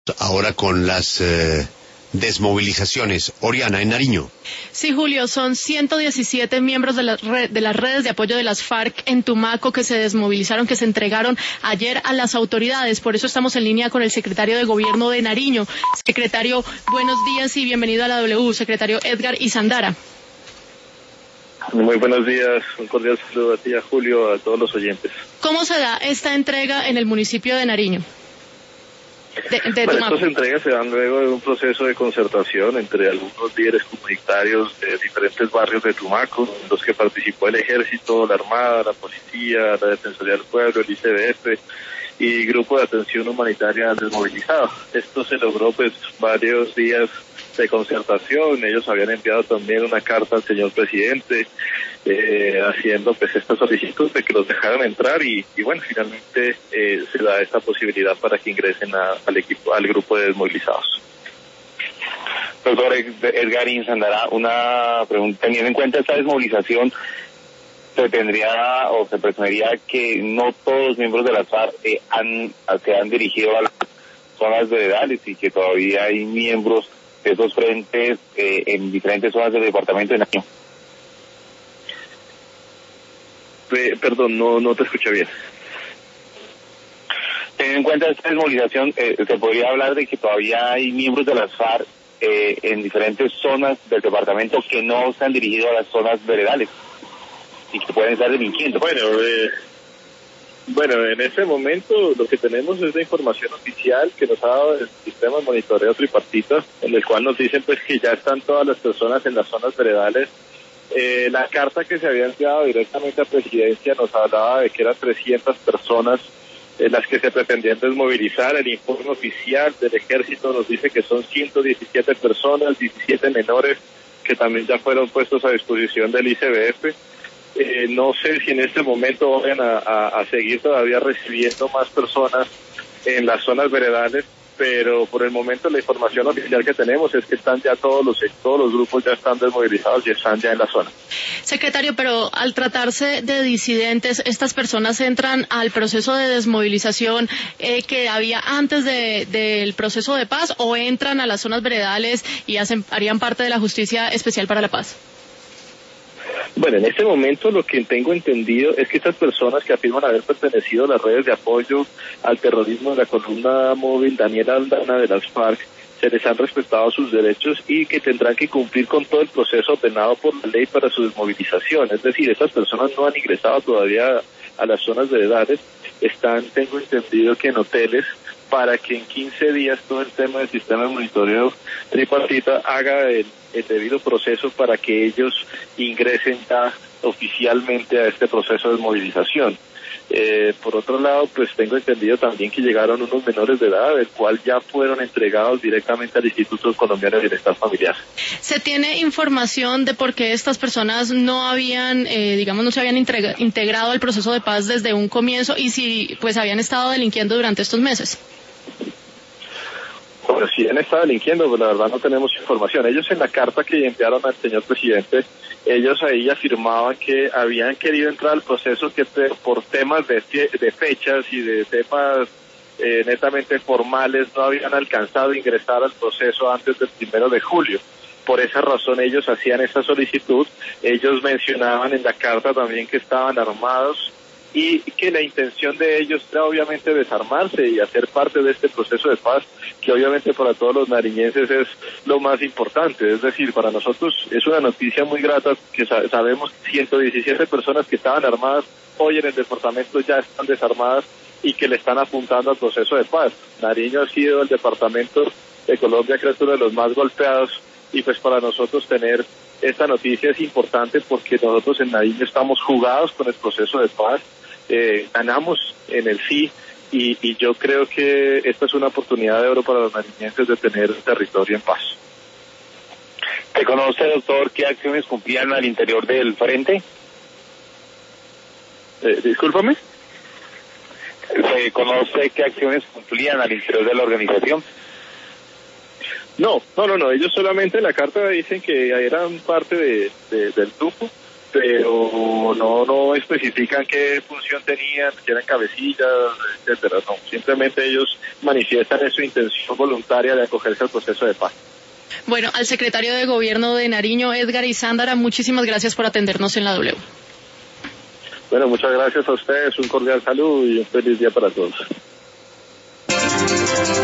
Ahora con las desmovilizaciones. Oriana, en Nariño. Sí, Julio, son 117 miembros de las redes de apoyo de las FARC en Tumaco que se desmovilizaron, que se entregaron ayer a las autoridades. Por eso estamos en línea con el secretario de Gobierno de Nariño. Secretario, buenos días y bienvenido a la W. Secretario Edgar Izandara. Muy buenos días, un cordial saludo a ti, a Julio, a todos los oyentes. ¿Cómo se da esta entrega en el municipio de Nariño? Estas entregas se dan luego de un proceso de concertación entre algunos líderes comunitarios de diferentes barrios de Tumaco, en los que participó el Ejército, la Armada, la Policía, la Defensoría del Pueblo, el ICBF y Grupo de Atención Humanitaria Desmovilizado. Esto se logró varios días de concertación. Ellos habían enviado también una carta al señor presidente haciendo esta solicitud de que los dejaran entrar y bueno, finalmente se da esta posibilidad para que ingresen al grupo de desmovilizados. Doctor Edgar Izandara, una pregunta. Teniendo en cuenta esta desmovilización, se presumiría que no todos los miembros de las FARC se han dirigido a las zonas veredales y que todavía hay miembros de esos frentes en diferentes zonas del departamento de Nariño. Perdón, no te escuché bien. Teniendo en cuenta esta desmovilización, se podría hablar de que todavía hay miembros de las FARC en diferentes zonas del departamento que no se han dirigido a las zonas veredales y que pueden estar delinquiendo. Bueno, en este momento lo que tenemos es la información oficial que nos ha dado el sistema de monitoreo tripartita, en el cual nos dicen que ya están todas las personas en las zonas veredales. La carta que se había enviado directamente a Presidencia nos hablaba de que eran 300 personas las que se pretendían desmovilizar. El informe oficial del Ejército nos dice que son 117 personas, 17 menores que también ya fueron puestos a disposición del ICBF. No sé si en este momento vayan a seguir todavía recibiendo más personas en las zonas veredales, pero por el momento la información oficial que tenemos es que están ya todos los grupos ya están desmovilizados y están ya en la zona. Secretario, pero al tratarse de disidentes, ¿estas personas entran al proceso de desmovilización que había antes del proceso de paz o entran a las zonas veredales y harían parte de la Justicia Especial para la Paz? Bueno, en este momento lo que tengo entendido es que estas personas que afirman haber pertenecido a las redes de apoyo al terrorismo de la columna móvil Daniela Aldana de las FARC, se les han respetado sus derechos y que tendrán que cumplir con todo el proceso ordenado por la ley para su desmovilización. Es decir, estas personas no han ingresado todavía a las zonas veredales, tengo entendido que en hoteles, para que en 15 días todo el tema del sistema de monitoreo tripartita haga el debido proceso para que ellos ingresen ya oficialmente a este proceso de movilización. Por otro lado, tengo entendido también que llegaron unos menores de edad, del cual ya fueron entregados directamente al Instituto Colombiano de Bienestar Familiar. ¿Se tiene información de por qué estas personas no habían, no se habían integrado al proceso de paz desde un comienzo y si habían estado delinquiendo durante estos meses? Bueno, si han estado delinquiendo, la verdad no tenemos información. Ellos en la carta que enviaron al señor presidente, ellos ahí afirmaban que habían querido entrar al proceso que por temas de fechas y de temas netamente formales no habían alcanzado a ingresar al proceso antes del 1 de julio. Por esa razón ellos hacían esa solicitud. Ellos mencionaban en la carta también que estaban armados y que la intención de ellos era obviamente desarmarse y hacer parte de este proceso de paz, que obviamente para todos los nariñenses es lo más importante. Es decir, para nosotros es una noticia muy grata que sabemos 117 personas que estaban armadas hoy en el departamento ya están desarmadas y que le están apuntando al proceso de paz. Nariño ha sido el departamento de Colombia, creo que uno de los más golpeados, y para nosotros tener esta noticia es importante porque nosotros en Nariño estamos jugados con el proceso de paz. Ganamos en el sí y yo creo que esta es una oportunidad de oro para los nariñenses de tener el territorio en paz. ¿Reconoce, doctor, qué acciones cumplían al interior del frente? Discúlpame. ¿Reconoce qué acciones cumplían al interior de la organización? No. Ellos solamente en la carta dicen que eran parte del grupo pero no especifican qué función tenían, si eran cabecillas, etcétera. No, simplemente ellos manifiestan su intención voluntaria de acogerse al proceso de paz. Bueno, al secretario de Gobierno de Nariño, Edgar Isándara, muchísimas gracias por atendernos en la W. Bueno, muchas gracias a ustedes, un cordial saludo y un feliz día para todos.